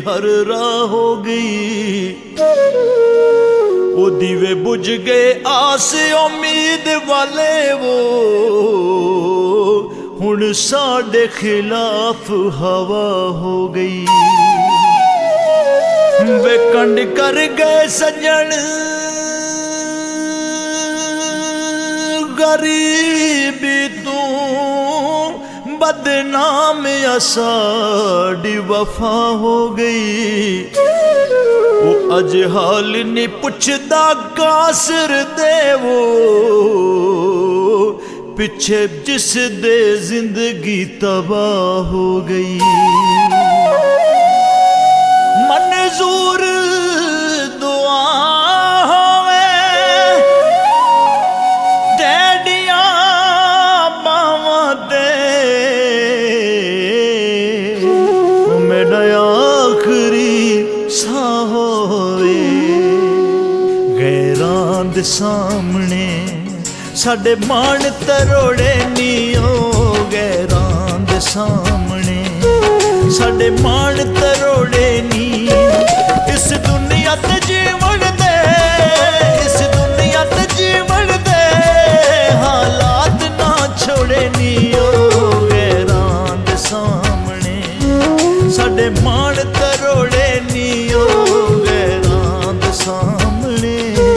हर राह हो गई। वो दीवे बुझ गए आस उम्मीद वाले, वो हुण साडे खिलाफ हवा हो गई। वे कंड कर गए सजन गरीबी तू, बदनाम साडी वफा हो गई। वो अज हाल नहीं पुछदा कासर दे, वो पिछे जिस दे जिंदगी तबाह हो गई। मंजूर दुआ सामने साडे मान तरोड़े नीओ, गैरां दे सामने साडे मान तरोड़े नी। इस दुनिया ते जीवन दे, इस दुनिया ते जीवन दे हालात ना छोड़े नीओ, गैरां दे सामने साडे मान तरोड़े नीओ, गैरां दे सामने।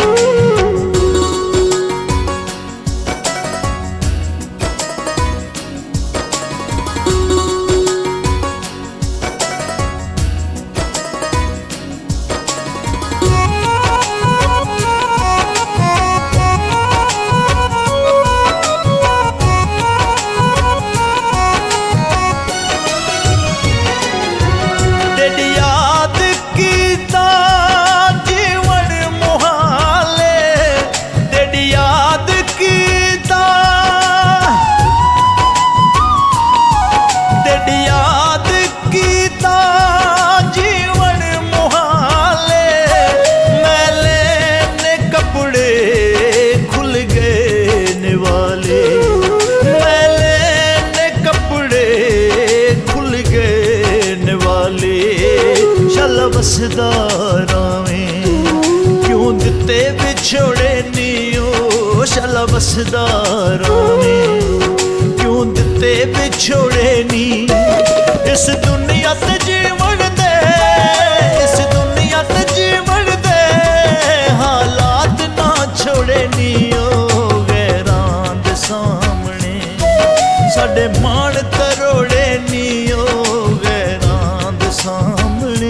बसदारावें क्यों दिते बिछोड़े नीओ, शला बसदारावें क्यों दिते बिछोड़े नी। इस दुनिया ते जीवन दे, इस दुनिया ते जीवन दे हालात ना छोड़े नीओ, गैरां दे सामने साडे मान तरोड़े नीओ, गैरां दे सामने।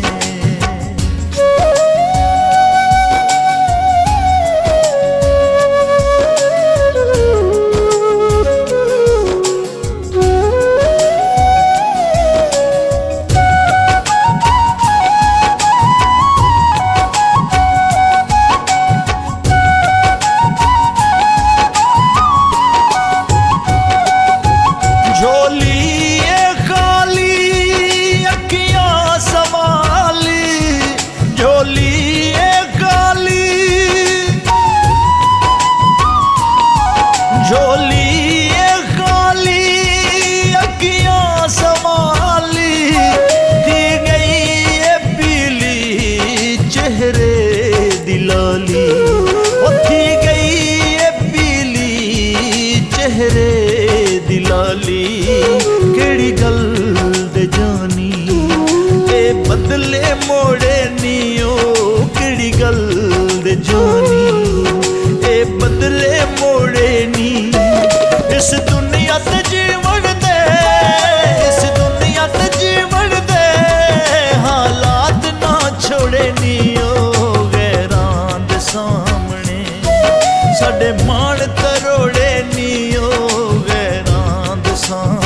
दिलाली केड़ी गल दे जानी, ए बदले मोड़े नीओ, केड़ी गल दे जानी, ए बदले मोड़े नी। इस दुनिया ते जीवन दे, इस दुनिया ते जीवन दे हालात ना छोड़े नीओ, गैरां दे सामने साडे मान तरोड़े नीओ, गैरां दे सामने।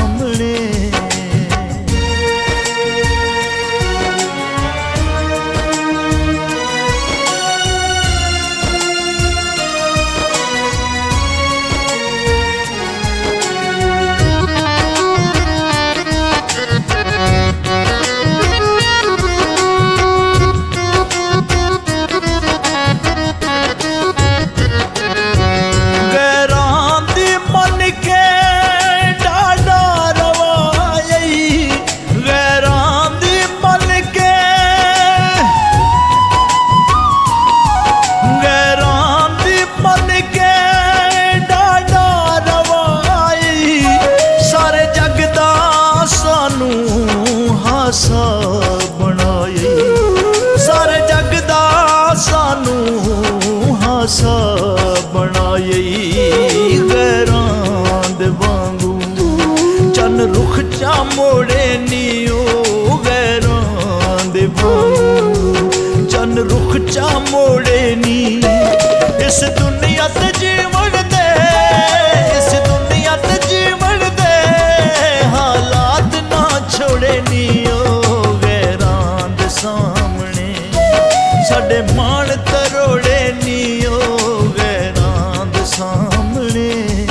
इस दुनिया ते जीवन दे, इस दुनिया ते जीवन दे हालात ना छोड़े नी ओ गैरां दे सामने, साडे मान तरोड़े नी ओ गैरां दे सामने।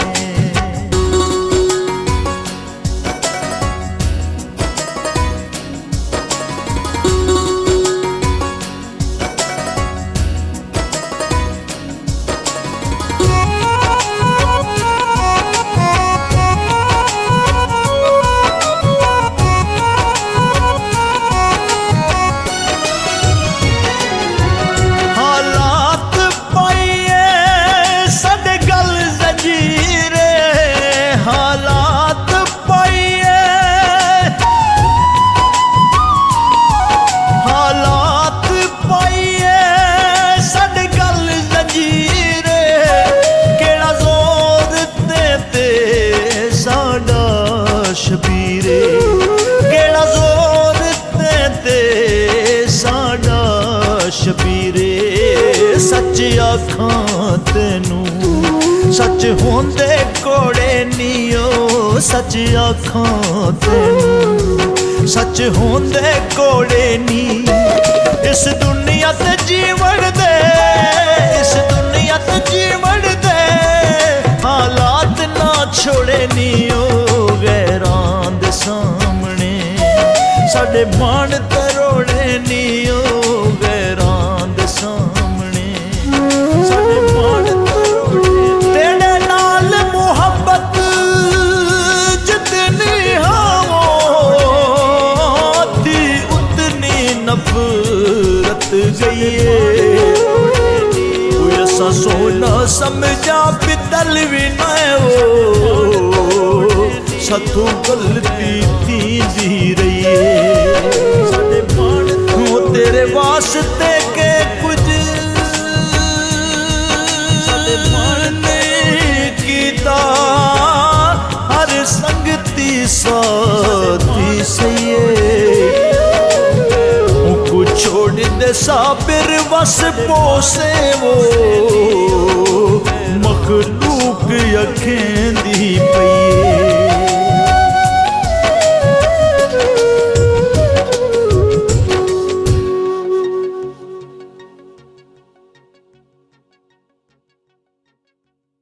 शबीरे केड़ा जोर ते साडा शबीरे, सच आखां तेनू सच होंदे कोड़े नी ओ, सच आखां तेनू सच होंदे कोड़े नी। इस दुनिया ते जीवन दे, इस दुनिया ते जीवन दे हालात ना छोड़े नी ओ गैरां दे सामने, साडे मान तरोड़े नी ओ गैरां दे सामने, साडे मान तरोड़े। तेरे नाल मुहब्बत जितनी होती उतनी नफरत गई है, कोई ऐसा सोना समझा पितल भी ना हो, साथों गलती थी रही है, साडे मान हो तेरे वास्ते के कुछ साडे मान ने कीता, हर संगती साथी सही को छोड़ दे साबिर वस पोसे वो मखलूक अखें दी पई।